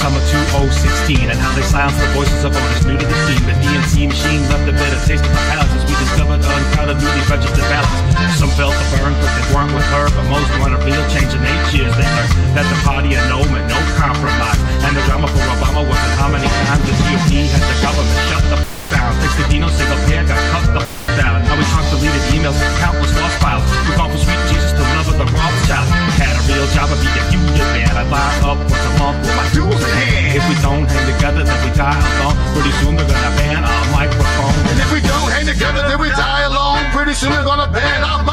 summer 2016, and how they silenced the voices of others new to the scene. The DNC machine left a bitter taste in my palates as we discovered uncounted newly registered ballots. Some felt the burn because they weren't with her, but most want a real change in 8 years later. That the party of no man, no compromise. And the drama for Obama wasn't how many times the GOP had the government shut the down. Thanks to Dino, single pair got cut the down. Now we talk deleted emails and countless lost files. We gone from sweet Jesus to love of the Rothschild. Had a real job, I'd be a union man. I line up once a month with my tools in hand. If we don't hang together, then we die alone. Pretty soon they're gonna ban our microphone. And if we don't hang together, then we die alone. Pretty soon they're gonna ban our